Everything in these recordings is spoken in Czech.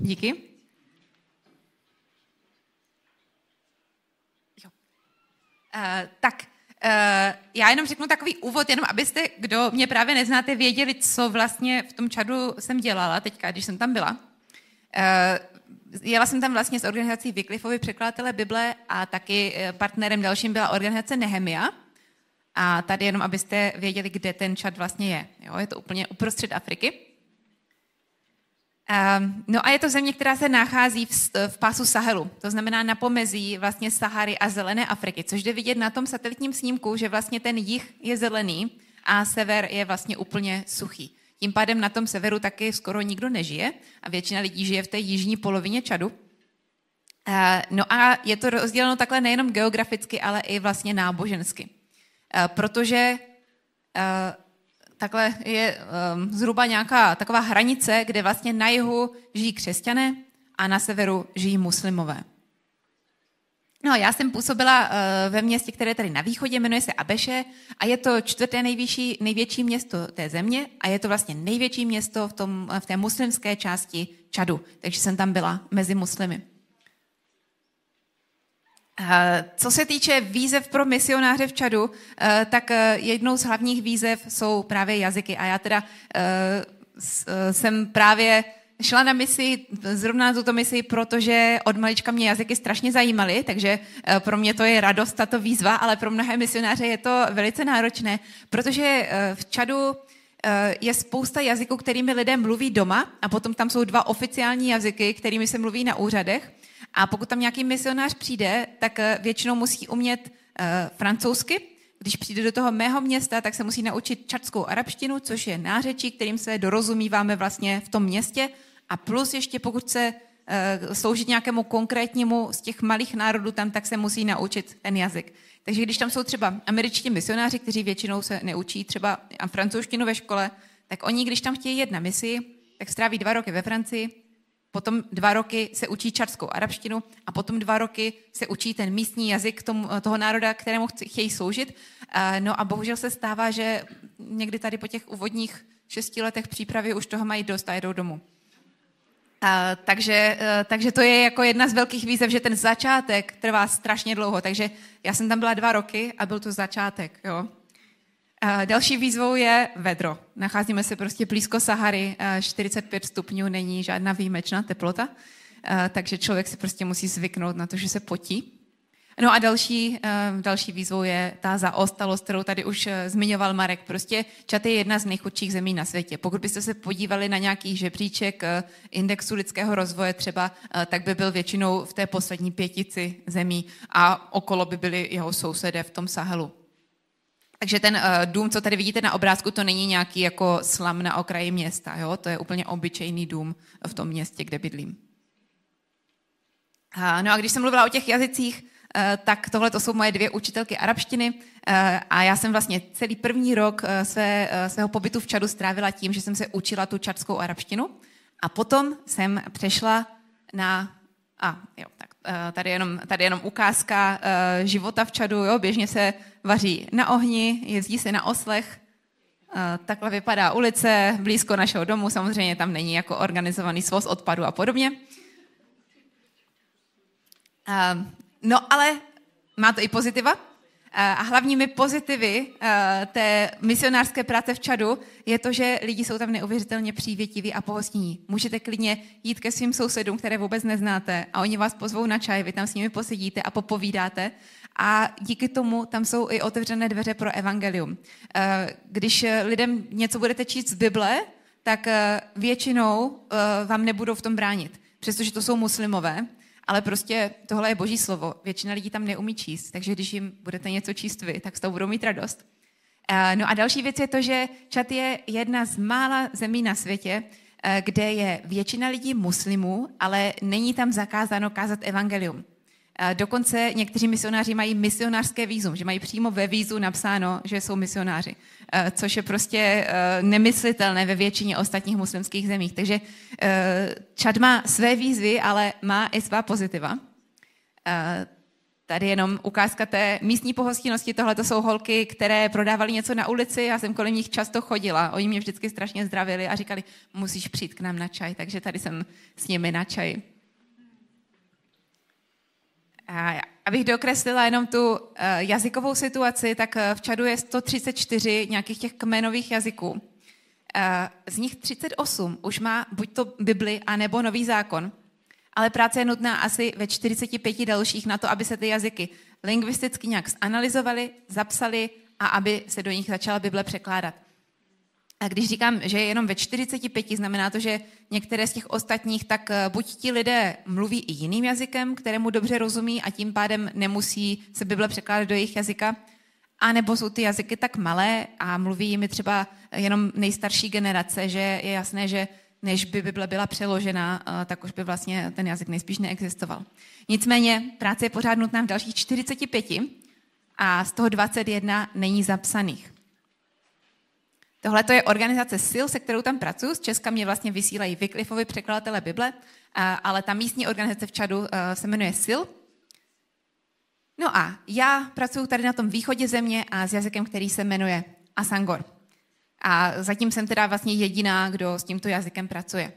Díky. Já jenom řeknu takový úvod, jenom abyste, kdo mě právě neznáte, věděli, co vlastně v tom Čadu jsem dělala teďka, když jsem tam byla. Jela jsem tam vlastně s organizací Wycliffeovi překladatele Bible a taky partnerem dalším byla organizace Nehemia. A tady jenom, abyste věděli, kde ten Čad vlastně je. Jo, je to úplně uprostřed Afriky. No a je to země, která se nachází v pásu Sahelu. To znamená na pomezí vlastně Sahary a zelené Afriky, což jde vidět na tom satelitním snímku, že vlastně ten jih je zelený a sever je vlastně úplně suchý. Tím pádem na tom severu taky skoro nikdo nežije a většina lidí žije v té jižní polovině Čadu. No a je to rozděleno takhle nejenom geograficky, ale i vlastně nábožensky. Protože takhle je zhruba nějaká taková hranice, kde vlastně na jihu žijí křesťané a na severu žijí muslimové. No, já jsem působila ve městě, které je tady na východě, jmenuje se Abeše a je to čtvrté největší město té země a je to vlastně největší město v té muslimské části Čadu, takže jsem tam byla mezi muslimy. Co se týče výzev pro misionáře v Čadu, tak jednou z hlavních výzev jsou právě jazyky. A já teda jsem právě šla na misi, zrovna na tuto misi, protože od malička mě jazyky strašně zajímaly, takže pro mě to je radost, tato výzva, ale pro mnohé misionáře je to velice náročné, protože v Čadu je spousta jazyků, kterými lidé mluví doma a potom tam jsou 2 oficiální jazyky, kterými se mluví na úřadech. A pokud tam nějaký misionář přijde, tak většinou musí umět francouzsky. Když přijde do toho mého města, tak se musí naučit čadskou arabštinu, což je nářečí, kterým se dorozumíváme vlastně v tom městě. A plus ještě pokud se sloužit nějakému konkrétnímu z těch malých národů tam, tak se musí naučit ten jazyk. Takže když tam jsou třeba američtí misionáři, kteří většinou se neučí třeba francouzštinu ve škole, tak oni, když tam chtějí jet na misi, tak stráví 2 roky ve Francii, potom 2 roky se učí čadskou arabštinu a potom 2 roky se učí ten místní jazyk toho národa, kterému chtějí sloužit. No a bohužel se stává, že někdy tady po těch úvodních 6 letech přípravy už toho mají dost a jedou domů. Takže to je jako jedna z velkých výzev, že ten začátek trvá strašně dlouho. Takže já jsem tam byla 2 roky a byl to začátek. Jo. Další výzvou je vedro. Nacházíme se prostě blízko Sahary, 45 stupňů není žádná výjimečná teplota, takže člověk si prostě musí zvyknout na to, že se potí. No a další výzvou je ta zaostalost, kterou tady už zmiňoval Marek. Prostě Čad je jedna z nejchudších zemí na světě. Pokud byste se podívali na nějaký žebříček indexu lidského rozvoje třeba, tak by byl většinou v té poslední 5 zemí a okolo by byli jeho sousedé v tom Sahelu. Takže ten dům, co tady vidíte na obrázku, to není nějaký jako slam na okraji města, jo? To je úplně obyčejný dům v tom městě, kde bydlím. No a když jsem mluvila o těch jazycích, tak tohle to jsou moje 2 učitelky arabštiny a já jsem vlastně celý první rok svého pobytu v Čadu strávila tím, že jsem se učila tu čadskou arabštinu a potom jsem přešla na... Tady jenom ukázka života v Čadu, jo? Běžně se vaří na ohni, jezdí se na oslech, takhle vypadá ulice blízko našeho domu, samozřejmě tam není jako organizovaný svoz odpadu a podobně. No ale má to i pozitiva. A hlavními pozitivy té misionářské práce v Čadu je to, že lidi jsou tam neuvěřitelně přívětiví a pohostinní. Můžete klidně jít ke svým sousedům, které vůbec neznáte a oni vás pozvou na čaj, vy tam s nimi posedíte a popovídáte a díky tomu tam jsou i otevřené dveře pro evangelium. Když lidem něco budete číst z Bible, tak většinou vám nebudou v tom bránit, přestože to jsou muslimové, ale prostě tohle je Boží slovo. Většina lidí tam neumí číst, takže když jim budete něco číst vy, tak z toho budou mít radost. No a další věc je to, že Čad je jedna z mála zemí na světě, kde je většina lidí muslimů, ale není tam zakázáno kázat evangelium. Dokonce někteří misionáři mají misionářské vízum, že mají přímo ve vízu napsáno, že jsou misionáři, což je prostě nemyslitelné ve většině ostatních muslimských zemích. Takže Čad má své výzvy, ale má i svá pozitiva. Tady jenom ukázka té místní pohostinnosti. Tohle to jsou holky, které prodávaly něco na ulici. Já jsem kolem nich často chodila. Oni mě vždycky strašně zdravili a říkali, musíš přijít k nám na čaj. Takže tady jsem s nimi na čaji. A abych dokreslila jenom tu jazykovou situaci, tak v Čadu je 134 nějakých těch kmenových jazyků. Z nich 38 už má buď to Bibli, anebo Nový zákon. Ale práce je nutná asi ve 45 dalších na to, aby se ty jazyky lingvisticky nějak zanalyzovaly, zapsaly a aby se do nich začala Bible překládat. A když říkám, že je jenom ve 45, znamená to, že některé z těch ostatních, tak buď ti lidé mluví i jiným jazykem, kterému dobře rozumí a tím pádem nemusí se Bible překládat do jejich jazyka, anebo jsou ty jazyky tak malé a mluví jimi třeba jenom nejstarší generace, že je jasné, že než by Bible byla přeložena, tak už by vlastně ten jazyk nejspíš neexistoval. Nicméně práce je pořád nutná v dalších 45 a z toho 21 není zapsaných. Tohle to je organizace SIL, se kterou tam pracuji. Z Česka mě vlastně vysílají Wycliffeovi překladatele Bible, ale ta místní organizace v Čadu se jmenuje SIL. No a já pracuji tady na tom východě země a s jazykem, který se jmenuje Asangor. A zatím jsem teda vlastně jediná, kdo s tímto jazykem pracuje.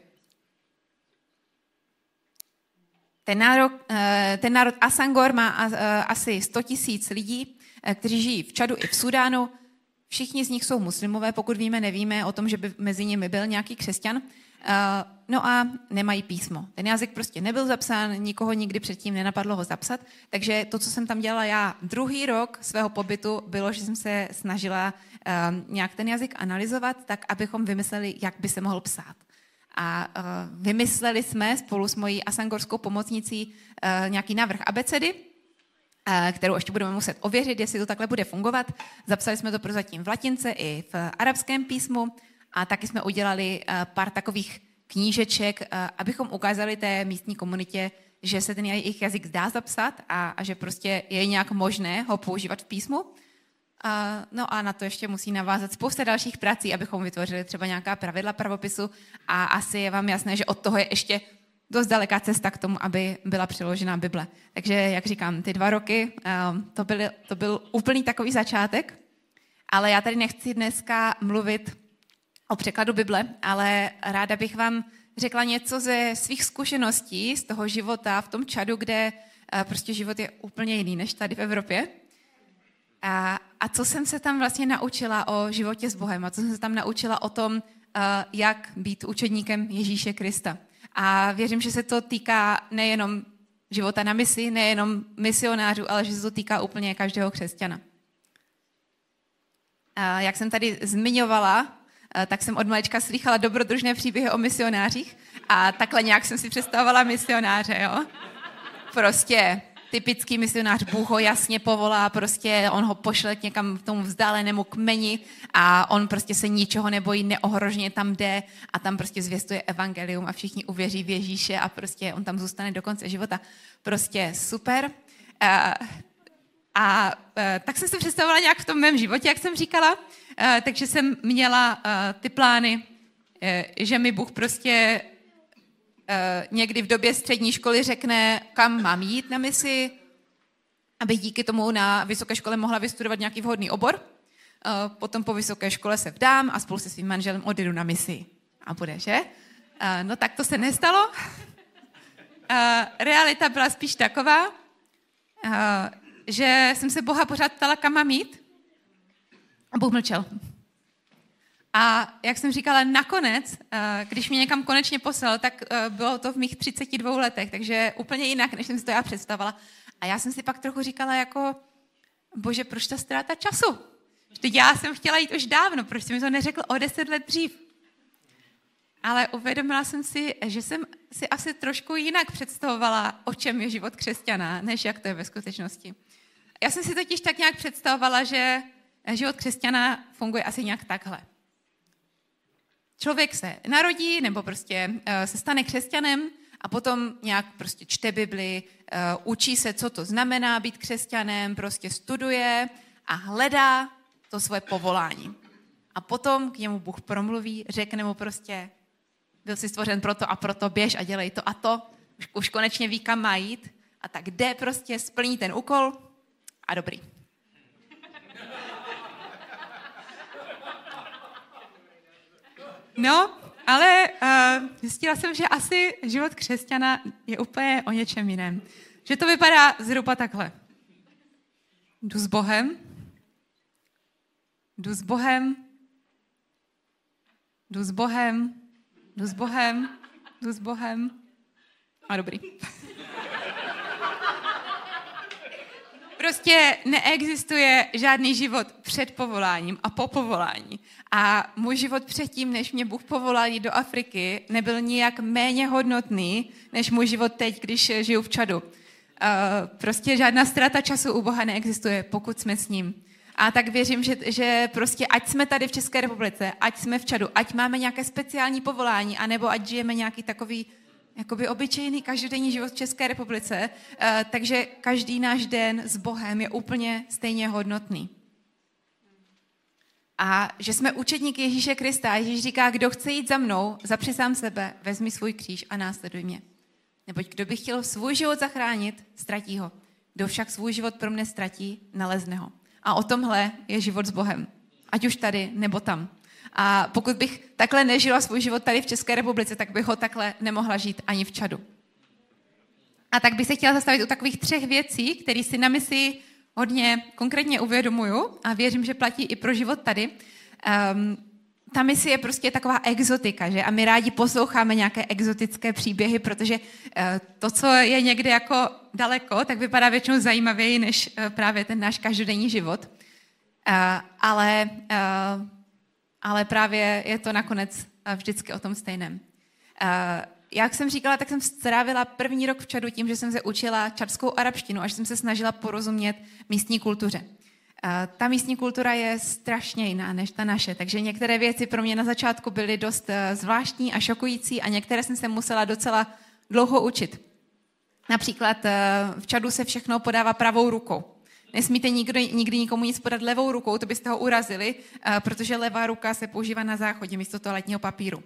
Ten národ Asangor má asi 100 000 lidí, kteří žijí v Čadu i v Sudánu. Všichni z nich jsou muslimové, pokud víme, nevíme o tom, že by mezi nimi byl nějaký křesťan. No a nemají písmo. Ten jazyk prostě nebyl zapsán, nikoho nikdy předtím nenapadlo ho zapsat, takže to, co jsem tam dělala já druhý rok svého pobytu, bylo, že jsem se snažila nějak ten jazyk analyzovat, tak abychom vymysleli, jak by se mohl psát. A vymysleli jsme spolu s mojí asangorskou pomocnicí nějaký návrh abecedy, kterou ještě budeme muset ověřit, jestli to takhle bude fungovat. Zapsali jsme to prozatím v latince i v arabském písmu a taky jsme udělali pár takových knížeček, abychom ukázali té místní komunitě, že se ten jejich jazyk dá zapsat a že prostě je nějak možné ho používat v písmu. No a na to ještě musí navázat spousta dalších prací, abychom vytvořili třeba nějaká pravidla pravopisu a asi je vám jasné, že od toho je ještě dost daleká cesta k tomu, aby byla přeložena Bible. Takže, jak říkám, ty 2 roky, to byl úplný takový začátek, ale já tady nechci dneska mluvit o překladu Bible, ale ráda bych vám řekla něco ze svých zkušeností z toho života v tom Čadu, kde prostě život je úplně jiný než tady v Evropě. A co jsem se tam vlastně naučila o životě s Bohem a co jsem se tam naučila o tom, jak být učedníkem Ježíše Krista. A věřím, že se to týká nejenom života na misi, nejenom misionářů, ale že se to týká úplně každého křesťana. Jak jsem tady zmiňovala, tak jsem od malička slýchala dobrodružné příběhy o misionářích a takhle nějak jsem si představovala misionáře, jo. Prostě typický misionář, Bůh ho jasně povolá, prostě on ho pošle k někam k tomu vzdálenému kmeni a on prostě se ničeho nebojí, neohroženě tam jde a tam prostě zvěstuje evangelium a všichni uvěří v Ježíše a prostě on tam zůstane do konce života. Prostě super. Tak jsem si představovala nějak v tom mém životě, jak jsem říkala, takže jsem měla ty plány, že mi Bůh prostě někdy v době střední školy řekne, kam mám jít na misi, abych díky tomu na vysoké škole mohla vystudovat nějaký vhodný obor. Potom po vysoké škole se vdám a spolu se svým manželem odjedu na misi. A bude, že? No tak to se nestalo. Realita byla spíš taková, že jsem se Boha pořád ptala, kam mám jít. A Bůh mlčel. A jak jsem říkala, nakonec, když mě někam konečně poslal, tak bylo to v mých 32 letech, takže úplně jinak, než jsem si to já představovala. A já jsem si pak trochu říkala jako, bože, proč ta ztráta času? Vždyť já jsem chtěla jít už dávno, proč jsi mi to neřekl o 10 let dřív? Ale uvědomila jsem si, že jsem si asi trošku jinak představovala, o čem je život křesťana, než jak to je ve skutečnosti. Já jsem si totiž tak nějak představovala, že život křesťana funguje asi nějak takhle. Člověk se narodí nebo prostě se stane křesťanem a potom nějak prostě čte Bibli, učí se, co to znamená být křesťanem, prostě studuje a hledá to svoje povolání. A potom k němu Bůh promluví, řekne mu prostě, byl jsi stvořen proto a proto, běž a dělej to a to, už konečně ví, kam má jít a tak jde prostě, splní ten úkol a dobrý. No, ale zjistila jsem, že asi život křesťana je úplně o něčem jiném. Že to vypadá zhruba takhle. Jdu s Bohem, jdu s Bohem, jdu s Bohem, jdu s Bohem, jdu s Bohem a dobrý. Prostě neexistuje žádný život před povoláním a po povolání. A můj život předtím, než mě Bůh povolal jít do Afriky, nebyl nijak méně hodnotný, než můj život teď, když žiju v Čadu. Prostě žádná ztráta času u Boha neexistuje, pokud jsme s ním. A tak věřím, že prostě ať jsme tady v České republice, ať jsme v Čadu, ať máme nějaké speciální povolání, anebo ať žijeme nějaký takový jakoby obyčejný každodenní život v České republice, takže každý náš den s Bohem je úplně stejně hodnotný. A že jsme učedníky Ježíše Krista. Ježíš říká, kdo chce jít za mnou, zapři sám sebe, vezmi svůj kříž a následuj mě. Neboť kdo by chtěl svůj život zachránit, ztratí ho. Kdo však svůj život pro mne ztratí, nalezne ho. A o tomhle je život s Bohem. Ať už tady, nebo tam. A pokud bych takhle nežila svůj život tady v České republice, tak bych ho takhle nemohla žít ani v Čadu. A tak bych se chtěla zastavit u takových 3 věcí, které si na misi hodně konkrétně uvědomuju a věřím, že platí i pro život tady. Ta misi je prostě taková exotika, že? A my rádi posloucháme nějaké exotické příběhy, protože to, co je někde jako daleko, tak vypadá většinou zajímavěji než právě ten náš každodenní život. Ale právě je to nakonec vždycky o tom stejném. Jak jsem říkala, tak jsem strávila první rok v Čadu tím, že jsem se učila čadskou arabštinu, až jsem se snažila porozumět místní kultuře. Ta místní kultura je strašně jiná než ta naše, takže některé věci pro mě na začátku byly dost zvláštní a šokující a některé jsem se musela docela dlouho učit. Například v Čadu se všechno podává pravou rukou. Nesmíte nikdy nikomu nic podat levou rukou, to byste ho urazili, protože levá ruka se používá na záchodě místo toaletního papíru.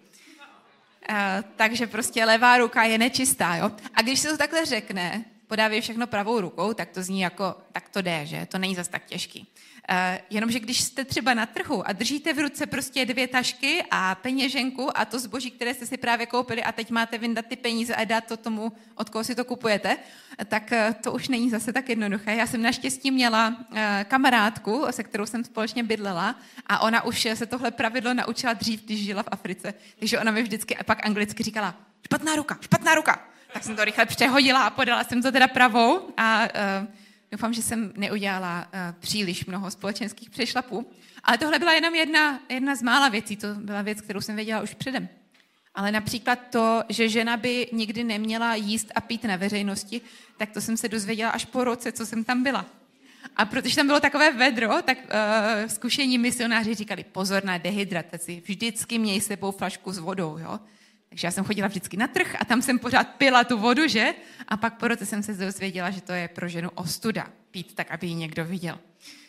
Takže prostě levá ruka je nečistá, jo? A když se to takhle řekne, podávej všechno pravou rukou, tak to zní jako, tak to jde, že? To není zas tak těžký. Jenomže když jste třeba na trhu a držíte v ruce prostě 2 tašky a peněženku a to zboží, které jste si právě koupili a teď máte vyndat ty peníze a dát to tomu, od koho si to kupujete, tak to už není zase tak jednoduché. Já jsem naštěstí měla kamarádku, se kterou jsem společně bydlela a ona už se tohle pravidlo naučila dřív, když žila v Africe. Takže ona mi vždycky pak anglicky říkala, špatná ruka. Tak jsem to rychle přehodila a podala jsem to teda pravou a doufám, že jsem neudělala příliš mnoho společenských přešlapů. Ale tohle byla jenom jedna z mála věcí, to byla věc, kterou jsem věděla už předem. Ale například to, že žena by nikdy neměla jíst a pít na veřejnosti, tak to jsem se dozvěděla až po roce, co jsem tam byla. A protože tam bylo takové vedro, tak zkušení misionáři říkali, pozor na dehydrataci, vždycky měj s sebou flašku s vodou, jo. Takže já jsem chodila vždycky na trh a tam jsem pořád pila tu vodu, že? A pak po roce jsem se dozvěděla, že to je pro ženu ostuda pít tak, aby ji někdo viděl.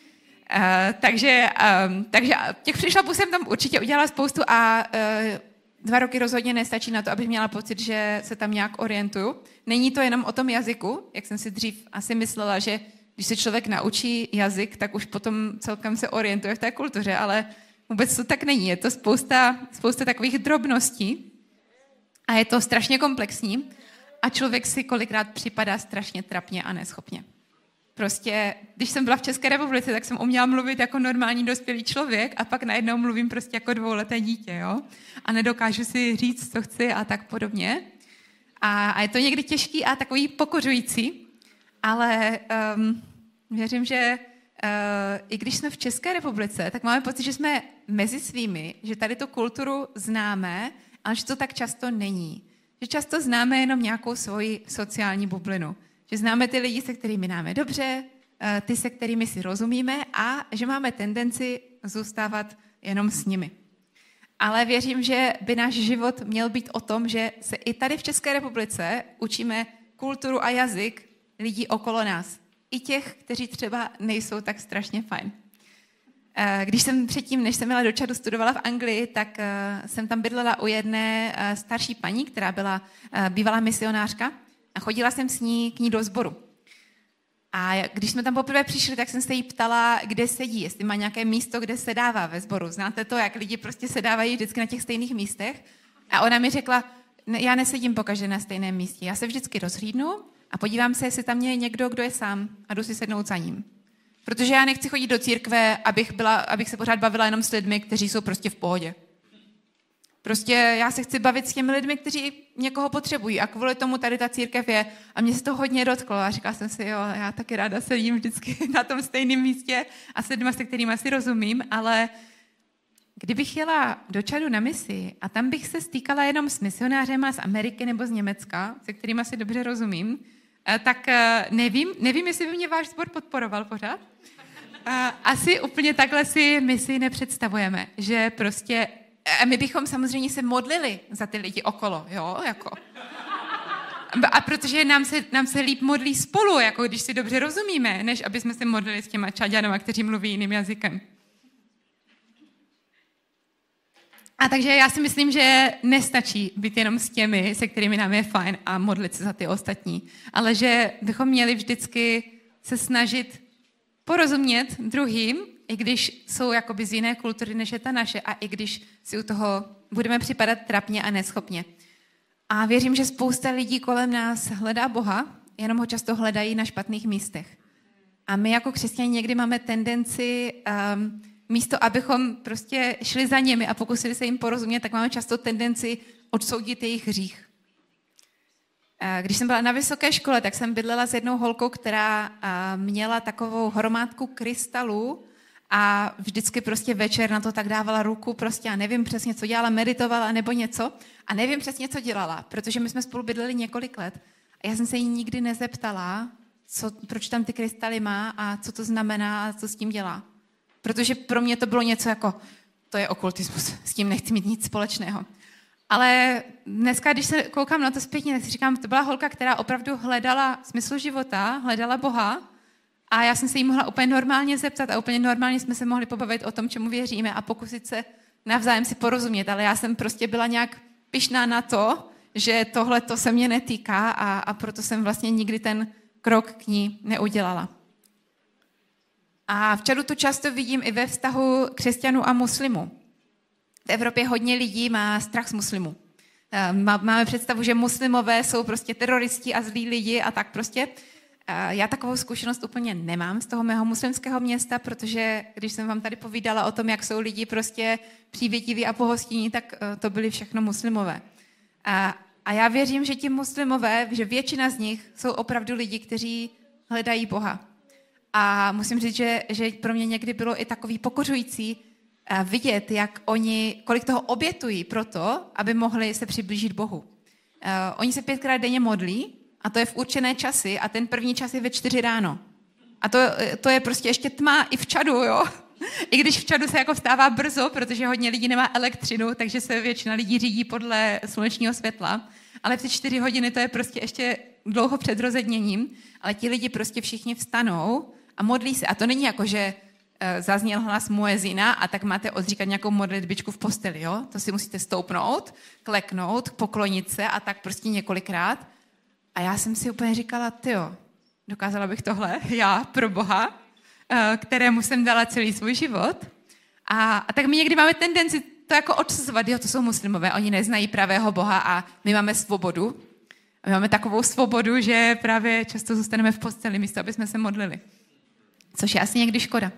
Takže těch přešlapů jsem tam určitě udělala spoustu a 2 roky rozhodně nestačí na to, abych měla pocit, že se tam nějak orientuju. Není to jenom o tom jazyku, jak jsem si dřív asi myslela, že když se člověk naučí jazyk, tak už potom celkem se orientuje v té kultuře, ale vůbec to tak není. Je to spousta takových drobností. A je to strašně komplexní a člověk si kolikrát připadá strašně trapně a neschopně. Prostě, když jsem byla v České republice, tak jsem uměla mluvit jako normální dospělý člověk a pak najednou mluvím prostě jako 2leté dítě, jo? A nedokážu si říct, co chci a tak podobně. A je to někdy těžký a takový pokořující, ale věřím, že i když jsme v České republice, tak máme pocit, že jsme mezi svými, že tady tu kulturu známe, ale že to tak často není. Že často známe jenom nějakou svoji sociální bublinu. Že známe ty lidi, se kterými máme dobře, ty, se kterými si rozumíme a že máme tendenci zůstávat jenom s nimi. Ale věřím, že by náš život měl být o tom, že se i tady v České republice učíme kulturu a jazyk lidí okolo nás. I těch, kteří třeba nejsou tak strašně fajn. Když jsem předtím, než jsem jela do Čadu, studovala v Anglii, tak jsem tam bydlela u jedné starší paní, která byla bývalá misionářka a chodila jsem s ní k ní do sboru. A když jsme tam poprvé přišli, tak jsem se jí ptala, kde sedí, jestli má nějaké místo, kde sedává ve sboru. Znáte to, jak lidi prostě sedávají vždycky na těch stejných místech? A ona mi řekla, já nesedím pokaždé na stejném místě, já se vždycky rozhlídnu a podívám se, jestli tam je někdo, kdo je sám a jdu si sednout za ním. Protože já nechci chodit do církve, abych se pořád bavila jenom s lidmi, kteří jsou prostě v pohodě. Prostě já se chci bavit s těmi lidmi, kteří někoho potřebují a kvůli tomu tady ta církev je. A mě se to hodně dotklo a říkala jsem si, jo, já taky ráda sedím vždycky na tom stejném místě a s lidmi, se kterými si rozumím, ale kdybych jela do Čadu na misi a tam bych se stýkala jenom s misionářema z Ameriky nebo z Německa, se kterými si dobře rozumím, tak nevím, jestli by mě váš sbor podporoval pořád. Asi úplně takhle si misi nepředstavujeme, že prostě my bychom samozřejmě se modlili za ty lidi okolo, jo, jako. A protože nám se líp modlí spolu, jako když si dobře rozumíme, než aby jsme se modlili s těma Čaďanama, kteří mluví jiným jazykem. A takže já si myslím, že nestačí být jenom s těmi, se kterými nám je fajn a modlit se za ty ostatní, ale že bychom měli vždycky se snažit porozumět druhým, i když jsou jakoby z jiné kultury, než je ta naše, a i když si u toho budeme připadat trapně a neschopně. A věřím, že spousta lidí kolem nás hledá Boha, jenom ho často hledají na špatných místech. A my jako křesťané někdy máme tendenci, místo abychom prostě šli za nimi a pokusili se jim porozumět, tak máme často tendenci odsoudit jejich hřích. Když jsem byla na vysoké škole, tak jsem bydlela s jednou holkou, která měla takovou hromádku krystalů a vždycky prostě večer na to tak dávala ruku prostě a nevím přesně, co dělala, meditovala nebo něco a nevím přesně, co dělala, protože my jsme spolu bydleli několik let a já jsem se jí nikdy nezeptala, proč tam ty krystaly má a co to znamená a co s tím dělá. Protože pro mě to bylo něco jako, to je okultismus, s tím nechci mít nic společného. Ale dneska, když se koukám na to zpětně, tak si říkám, to byla holka, která opravdu hledala smysl života, hledala Boha a já jsem se jí mohla úplně normálně zeptat a úplně normálně jsme se mohli pobavit o tom, čemu věříme a pokusit se navzájem si porozumět, ale já jsem prostě byla nějak pyšná na to, že tohle to se mě netýká a proto jsem vlastně nikdy ten krok k ní neudělala. A v Čadu to často vidím i ve vztahu křesťanů a muslimů. V Evropě hodně lidí má strach z muslimů. Máme představu, že muslimové jsou prostě teroristi a zlí lidi a tak prostě. Já takovou zkušenost úplně nemám z toho mého muslimského města, protože když jsem vám tady povídala o tom, jak jsou lidi prostě přívětiví a pohostinní, tak to byli všechno muslimové. A já věřím, že ti muslimové, že většina z nich jsou opravdu lidi, kteří hledají Boha. A musím říct, že pro mě někdy bylo i takový pokořující vidět, jak kolik toho obětují pro to, aby mohli se přiblížit Bohu. Oni se 5krát denně modlí a to je v určené časy a ten první čas je ve 4 ráno. A to je prostě ještě tma i v Čadu, jo. I když v Čadu se jako vstává brzo, protože hodně lidí nemá elektřinu, takže se většina lidí řídí podle slunečního světla. Ale v ty 4 hodiny to je prostě ještě dlouho před rozedněním, ale ti lidi prostě všichni vstanou a modlí se. A to není jako, že zazněl hlas muezina a tak máte odříkat nějakou modlitbičku v posteli, jo? To si musíte stoupnout, kleknout, poklonit se a tak prostě několikrát. A já jsem si úplně říkala, tyjo, dokázala bych tohle, já pro Boha, kterému jsem dala celý svůj život. A tak my někdy máme tendenci to jako odsuzovat, jo, to jsou muslimové, oni neznají pravého Boha a my máme svobodu. A my máme takovou svobodu, že právě často zůstaneme v posteli místo, aby jsme se modlili. Což je asi někdy škoda.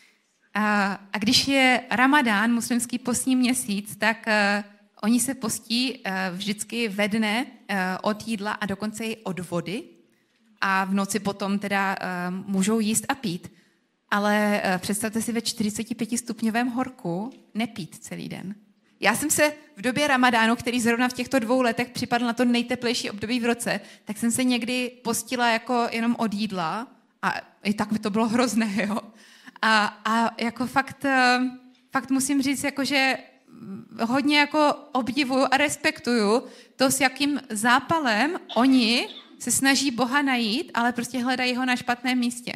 A když je Ramadán, muslimský postní měsíc, tak oni se postí vždycky ve dne od jídla a dokonce i od vody. A v noci potom teda můžou jíst a pít. Ale představte si ve 45 stupňovém horku nepít celý den. Já jsem se v době Ramadánu, který zrovna v těchto 2 letech připadl na to nejteplejší období v roce, tak jsem se někdy postila jako jenom od jídla a i tak mi to bylo hrozné, jo. A jako fakt musím říct, jako, že hodně jako obdivuju a respektuju to, s jakým zápalem oni se snaží Boha najít, ale prostě hledají ho na špatném místě.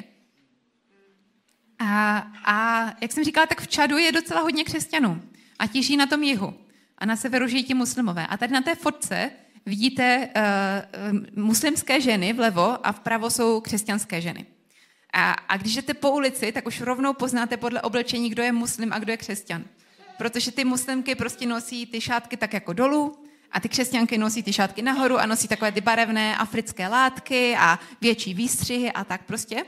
A jak jsem říkala, tak v Čadu je docela hodně křesťanů. A ti žijí na tom jihu. A na severu žijí ti muslimové. A tady na té fotce vidíte muslimské ženy vlevo a vpravo jsou křesťanské ženy. A když jdete po ulici, tak už rovnou poznáte podle oblečení, kdo je muslim a kdo je křesťan. Protože ty muslimky prostě nosí ty šátky tak jako dolů a ty křesťanky nosí ty šátky nahoru a nosí takové ty barevné africké látky a větší výstřihy a tak prostě.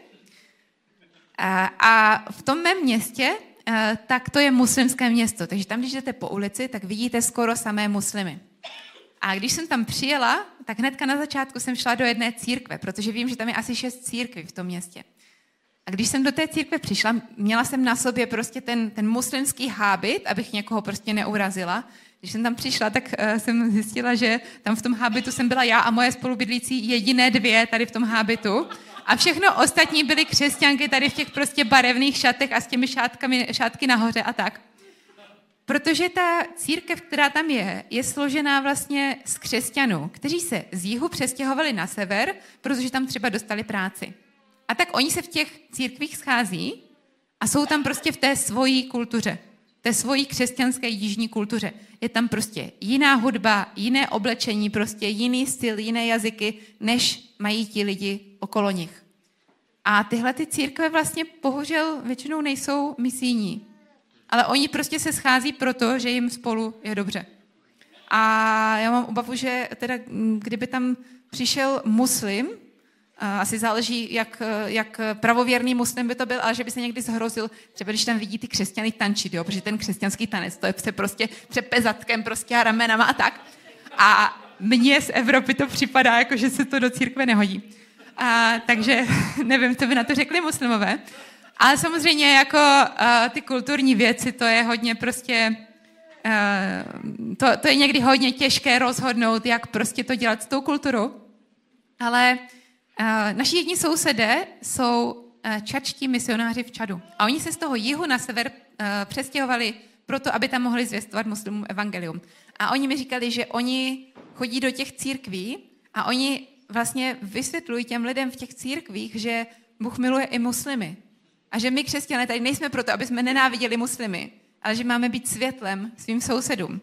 A v tom mém městě, tak to je muslimské město. Takže tam, když jdete po ulici, tak vidíte skoro samé muslimy. A když jsem tam přijela, tak hnedka na začátku jsem šla do jedné církve, protože vím, že tam je asi 6 církví v tom městě. A když jsem do té církve přišla, měla jsem na sobě prostě ten muslimský hábit, abych někoho prostě neurazila. Když jsem tam přišla, tak jsem zjistila, že tam v tom hábitu jsem byla já a moje spolubydlící jediné 2 tady v tom hábitu. A všechno ostatní byly křesťanky tady v těch prostě barevných šatech a s těmi šátky nahoře a tak. Protože ta církev, která tam je složená vlastně z křesťanů, kteří se z jihu přestěhovali na sever, protože tam třeba dostali práci. A tak oni se v těch církvích schází a jsou tam prostě v té svojí kultuře, té svojí křesťanské jižní kultuře. Je tam prostě jiná hudba, jiné oblečení, prostě jiný styl, jiné jazyky, než mají ti lidi okolo nich. A tyhle ty církve vlastně bohužel většinou nejsou misijní. Ale oni prostě se schází proto, že jim spolu je dobře. A já mám obavu, že teda kdyby tam přišel muslim, asi záleží, jak pravověrný muslim by to byl, ale že by se někdy zhrozil, třeba když tam vidí ty křesťany tančit, jo, protože ten křesťanský tanec, to je se prostě třepe zadkem prostě a ramenama a tak. A mně z Evropy to připadá, jako že se to do církve nehodí. Takže nevím, co by na to řekli muslimové. Ale samozřejmě jako ty kulturní věci, to je hodně prostě, to je někdy hodně těžké rozhodnout, jak prostě to dělat s tou kulturou. Ale naši jedni sousedé jsou čadští misionáři v Čadu. A oni se z toho jihu na sever přestěhovali proto, aby tam mohli zvěstovat muslimům evangelium. A oni mi říkali, že oni chodí do těch církví a oni vlastně vysvětlují těm lidem v těch církvích, že Bůh miluje i muslimy. A že my křesťané tady nejsme proto, aby jsme nenáviděli muslimy, ale že máme být světlem svým sousedům.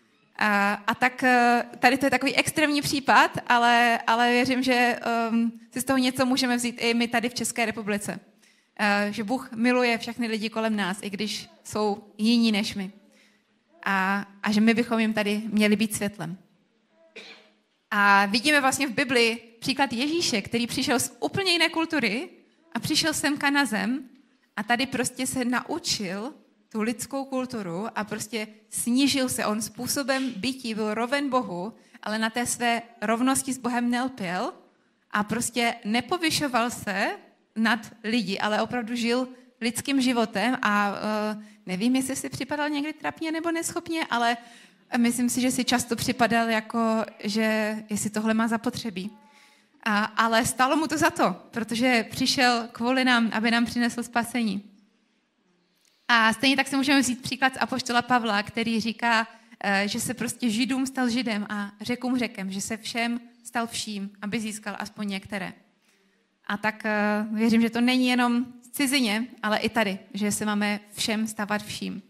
A tak tady to je takový extrémní případ, ale věřím, že si z toho něco můžeme vzít i my tady v České republice. Že Bůh miluje všechny lidi kolem nás, i když jsou jiní než my. A že my bychom jim tady měli být světlem. A vidíme vlastně v Biblii příklad Ježíše, který přišel z úplně jiné kultury a přišel semka na zem a tady prostě se naučil tu lidskou kulturu a prostě snížil se. On způsobem bytí byl roven Bohu, ale na té své rovnosti s Bohem nelpěl a prostě nepovyšoval se nad lidi, ale opravdu žil lidským životem a nevím, jestli si připadal někdy trapně nebo neschopně, ale myslím si, že si často připadal jako, že jestli tohle má zapotřebí. Ale stálo mu to za to, protože přišel kvůli nám, aby nám přinesl spasení. A stejně tak si můžeme vzít příklad z apoštola Pavla, který říká, že se prostě Židům stal Židem a Řekům Řekem, že se všem stal vším, aby získal aspoň některé. A tak věřím, že to není jenom v cizině, ale i tady, že se máme všem stávat vším.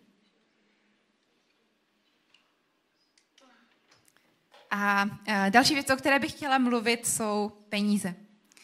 A další věc, o které bych chtěla mluvit, jsou peníze.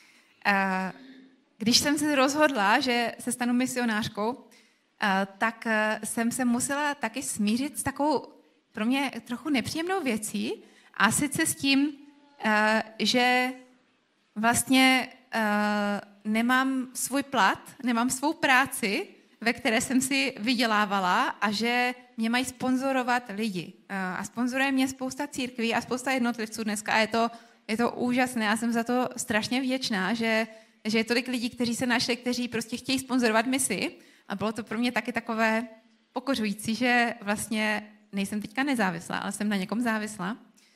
Když jsem se rozhodla, že se stanu misionářkou, tak jsem se musela taky smířit s takovou pro mě trochu nepříjemnou věcí, a sice s tím, že vlastně nemám svůj plat, nemám svou práci, ve které jsem si vydělávala, a že mě mají sponzorovat lidi. A sponzoruje mě spousta církví a spousta jednotlivců dneska a je to úžasné. Já jsem za to strašně vděčná, že je tolik lidí, kteří se našli, kteří prostě chtějí sponzorovat misi. A bylo to pro mě taky takové pokořující, že vlastně nejsem teďka nezávislá, ale jsem na někom závislá.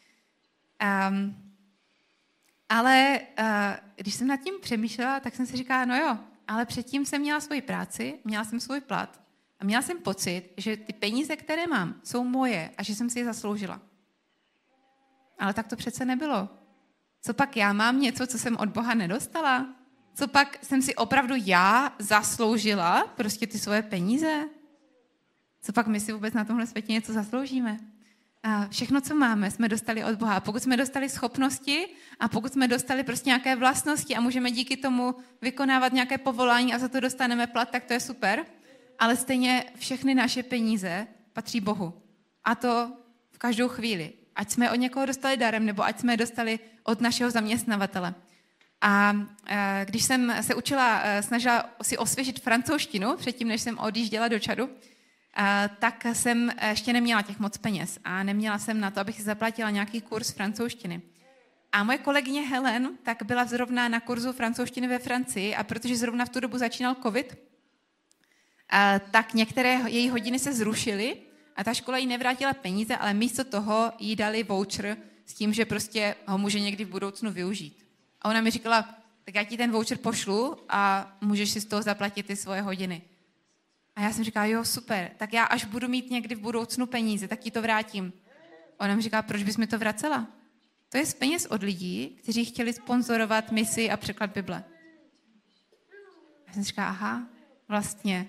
Ale když jsem nad tím přemýšlela, tak jsem si říkala, no jo, ale předtím jsem měla svoji práci, měla jsem svůj plat a měla jsem pocit, že ty peníze, které mám, jsou moje a že jsem si je zasloužila. Ale tak to přece nebylo. Co pak já mám něco, co jsem od Boha nedostala? Co pak jsem si opravdu já zasloužila prostě ty svoje peníze? Co pak my si vůbec na tomhle světě něco zasloužíme? všechno, co máme, jsme dostali od Boha. Pokud jsme dostali schopnosti a pokud jsme dostali prostě nějaké vlastnosti a můžeme díky tomu vykonávat nějaké povolání a za to dostaneme plat, tak to je super. Ale stejně všechny naše peníze patří Bohu. A to v každou chvíli. Ať jsme od někoho dostali darem, nebo ať jsme je dostali od našeho zaměstnavatele. A když jsem se snažila si osvěžit francouzštinu, předtím, než jsem odjížděla do Čadu, tak jsem ještě neměla těch moc peněz a neměla jsem na to, abych si zaplatila nějaký kurz francouzštiny. A moje kolegyně Helen tak byla zrovna na kurzu francouzštiny ve Francii a protože zrovna v tu dobu začínal covid, tak některé její hodiny se zrušily a ta škola jí nevrátila peníze, ale místo toho jí dali voucher s tím, že prostě ho může někdy v budoucnu využít. A ona mi říkala, tak já ti ten voucher pošlu a můžeš si z toho zaplatit ty svoje hodiny. A já jsem říkala, jo, super, tak já až budu mít někdy v budoucnu peníze, tak ti to vrátím. Ona mi říkala, proč bys mi to vracela? To je z peněz od lidí, kteří chtěli sponzorovat misi a překlad Bible. Já jsem říkala, aha, vlastně,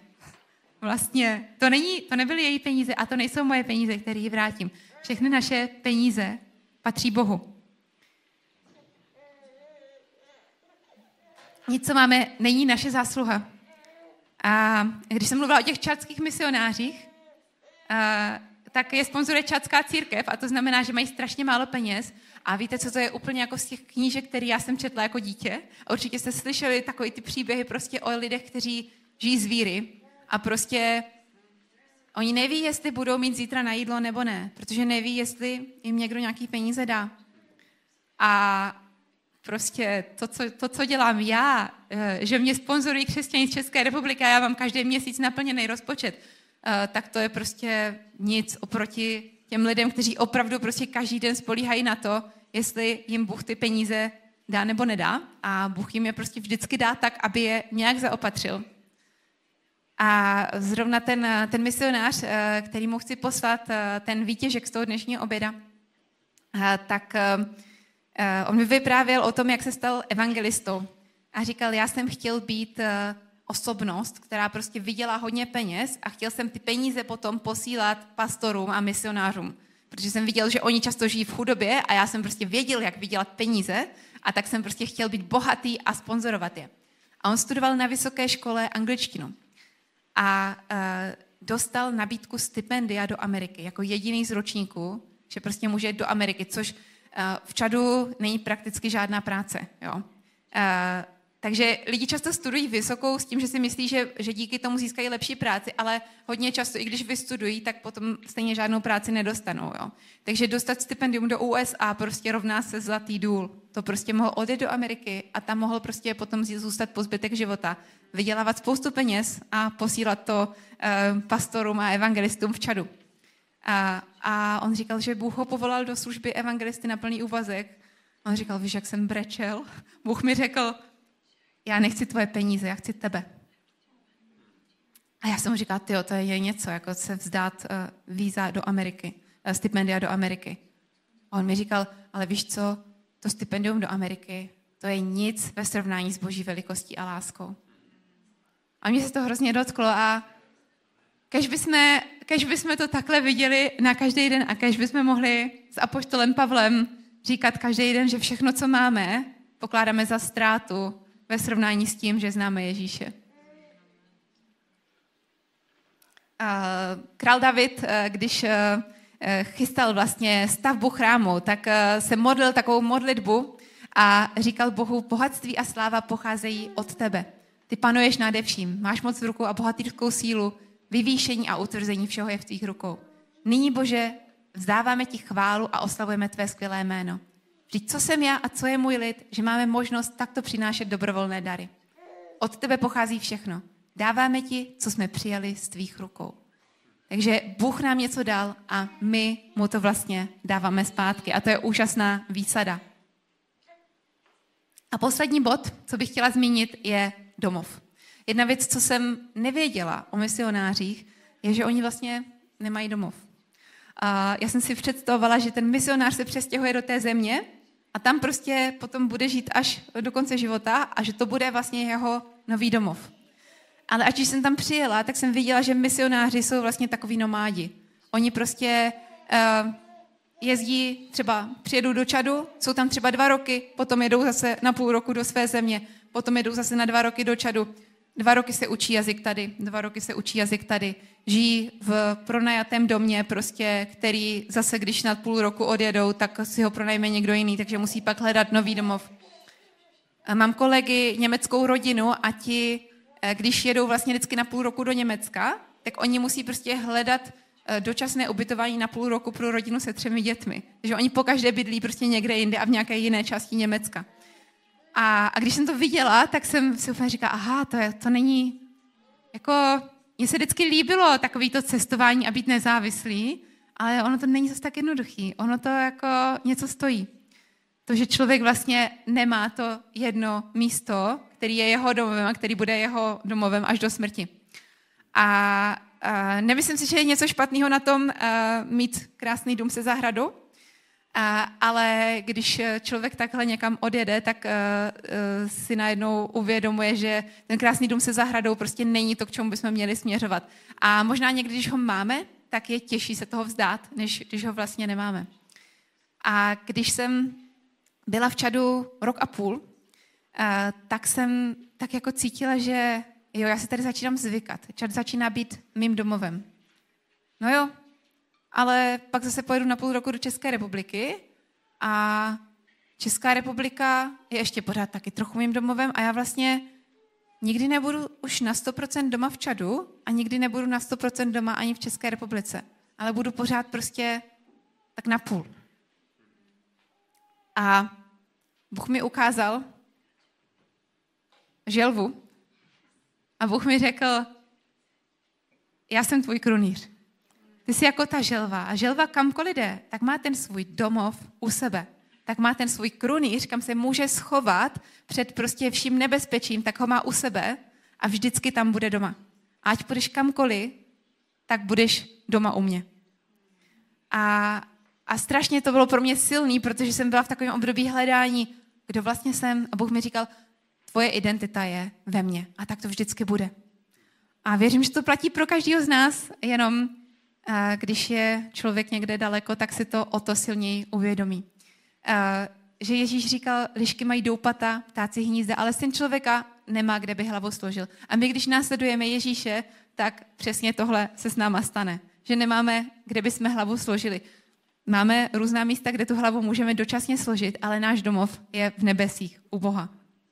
to nebyly její peníze a to nejsou moje peníze, které jí vrátím. Všechny naše peníze patří Bohu. Nic, co máme, není naše zásluha. A když jsem mluvila o těch čadských misionářích, tak je sponzoruje čadská církev a to znamená, že mají strašně málo peněz. A víte, co to je úplně jako z těch knížek, které já jsem četla jako dítě? A určitě jste slyšeli takové ty příběhy prostě o lidech, kteří žijí z víry a prostě oni neví, jestli budou mít zítra na jídlo nebo ne, protože neví, jestli jim někdo nějaký peníze dá. A prostě to, co dělám já, že mě sponzorují křesťané z České republiky a já mám každý měsíc naplněný rozpočet, tak to je prostě nic oproti těm lidem, kteří opravdu prostě každý den spolíhají na to, jestli jim Bůh ty peníze dá nebo nedá. A Bůh jim je prostě vždycky dá tak, aby je nějak zaopatřil. A zrovna ten misionář, který mu chci poslat ten výtěžek z toho dnešního oběda, tak on mi vyprávěl o tom, jak se stal evangelistou. A říkal, já jsem chtěl být osobnost, která prostě vydělá hodně peněz a chtěl jsem ty peníze potom posílat pastorům a misionářům. Protože jsem viděl, že oni často žijí v chudobě a já jsem prostě věděl, jak vydělat peníze a tak jsem prostě chtěl být bohatý a sponzorovat je. A on studoval na vysoké škole angličtinu. A dostal nabídku stipendia do Ameriky, jako jediný z ročníků, že prostě může jít do Ameriky, což v Čadu není prakticky žádná práce. Jo? Takže lidi často studují vysokou s tím, že si myslí, že díky tomu získají lepší práci, ale hodně často, i když vystudují, tak potom stejně žádnou práci nedostanou. Jo? Takže dostat stipendium do USA prostě rovná se zlatý důl. To prostě mohl odjet do Ameriky a tam mohl prostě potom zůstat po zbytek života, vydělávat spoustu peněz a posílat to pastorům a evangelistům v Čadu. A on říkal, že Bůh ho povolal do služby evangelisty na plný úvazek. On říkal, víš, jak jsem brečel. Bůh mi řekl, já nechci tvoje peníze, já chci tebe. A já jsem mu říkal, tyjo, to je něco, jako se vzdát víza do Ameriky, stipendia do Ameriky. A on mi říkal, ale víš co, to stipendium do Ameriky, to je nic ve srovnání s Boží velikostí a láskou. A mě se to hrozně dotklo a kež bychom to takhle viděli na každý den a kež bychom mohli s apoštolem Pavlem říkat každý den, že všechno, co máme, pokládáme za ztrátu ve srovnání s tím, že známe Ježíše. Král David, když chystal vlastně stavbu chrámu, tak se modlil takovou modlitbu a říkal Bohu, bohatství a sláva pocházejí od tebe. Ty panuješ nade vším, máš moc v rukou a bohatýrskou sílu, vyvýšení a utvrzení všeho je v tvých rukou. Nyní, Bože, vzdáváme ti chválu a oslavujeme tvé skvělé jméno. Vždyť co jsem já a co je můj lid, že máme možnost takto přinášet dobrovolné dary. Od tebe pochází všechno. Dáváme ti, co jsme přijali z tvých rukou. Takže Bůh nám něco dal a my mu to vlastně dáváme zpátky. A to je úžasná výsada. A poslední bod, co bych chtěla zmínit, je domov. Jedna věc, co jsem nevěděla o misionářích, je, že oni vlastně nemají domov. A já jsem si představovala, že ten misionář se přestěhuje do té země a tam prostě potom bude žít až do konce života a že to bude vlastně jeho nový domov. Ale až jsem tam přijela, tak jsem viděla, že misionáři jsou vlastně takový nomádi. Oni prostě jezdí, třeba přijedou do Čadu, jsou tam třeba 2 roky, potom jedou zase na půl roku do své země, potom jedou zase na 2 roky do Čadu. 2 roky se učí jazyk tady, 2 roky se učí jazyk tady. Žijí v pronajatém domě, prostě, který zase, když na půl roku odjedou, tak si ho pronajme někdo jiný, takže musí pak hledat nový domov. Mám kolegy, německou rodinu a ti, když jedou vlastně vždycky na půl roku do Německa, tak oni musí prostě hledat dočasné ubytování na půl roku pro rodinu se 3 dětmi. Takže oni pokaždé bydlí prostě někde jinde a v nějaké jiné části Německa. A když jsem to viděla, tak jsem si úplně říkala, aha, to není, jako, mně se vždycky líbilo takovýto cestování a být nezávislý, ale ono to není zase tak jednoduchý. Ono to jako něco stojí. To, že člověk vlastně nemá to jedno místo, který je jeho domovem a který bude jeho domovem až do smrti. A nemyslím si, že je něco špatného na tom mít krásný dům se zahradou, ale když člověk takhle někam odjede, tak si najednou uvědomuje, že ten krásný dům se zahradou prostě není to, k čemu bychom měli směřovat. A možná někdy, když ho máme, tak je těžší se toho vzdát, než když ho vlastně nemáme. A když jsem byla v Čadu 1,5 roku, tak jsem tak jako cítila, že jo, já se tady začínám zvykat. Čad začíná být mým domovem. No jo, ale pak zase pojedu na půl roku do České republiky a Česká republika je ještě pořád taky trochu mým domovem a já vlastně nikdy nebudu už na 100% doma v Čadu a nikdy nebudu na 100% doma ani v České republice, ale budu pořád prostě tak na půl. A Bůh mi ukázal želvu a Bůh mi řekl, já jsem tvůj krunýř. Ty jsi jako ta želva. A želva kamkoliv jde, tak má ten svůj domov u sebe. Tak má ten svůj krunýř, kam se může schovat před prostě vším nebezpečím, tak ho má u sebe a vždycky tam bude doma. A ať půjdeš kamkoliv, tak budeš doma u mě. A strašně to bylo pro mě silný, protože jsem byla v takovém období hledání, kdo vlastně jsem. A Bůh mi říkal, tvoje identita je ve mně. A tak to vždycky bude. A věřím, že to platí pro každého z nás, jenom když je člověk někde daleko, tak si to o to silněji uvědomí. Že Ježíš říkal, lišky mají doupata, ptáci hnízda, ale syn člověka nemá, kde by hlavu složil. A my, když následujeme Ježíše, tak přesně tohle se s náma stane. Že nemáme, kde by jsme hlavu složili. Máme různá místa, kde tu hlavu můžeme dočasně složit, ale náš domov je v nebesích, u Boha.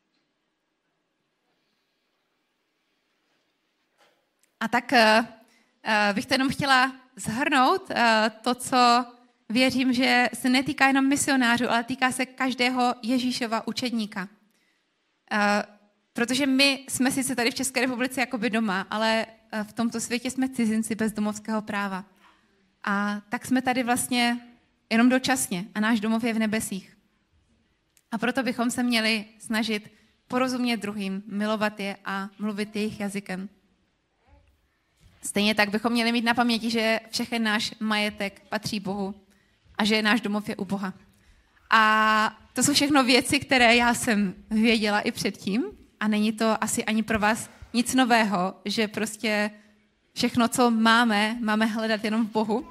A tak bych to jenom chtěla shrnout to, co věřím, že se netýká jenom misionářů, ale týká se každého Ježíšova učedníka. Protože my jsme sice tady v České republice jakoby doma, ale v tomto světě jsme cizinci bez domovského práva. A tak jsme tady vlastně jenom dočasně a náš domov je v nebesích. A proto bychom se měli snažit porozumět druhým, milovat je a mluvit jejich jazykem. Stejně tak bychom měli mít na paměti, že všechen náš majetek patří Bohu a že náš domov je u Boha. A to jsou všechno věci, které já jsem věděla i předtím a není to asi ani pro vás nic nového, že prostě všechno, co máme hledat jenom v Bohu.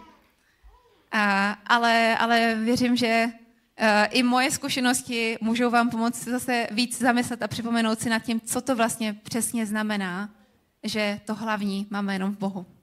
Ale věřím, že i moje zkušenosti můžou vám pomoct zase víc zamyslet a připomenout si nad tím, co to vlastně přesně znamená, že to hlavní máme jenom v Bohu.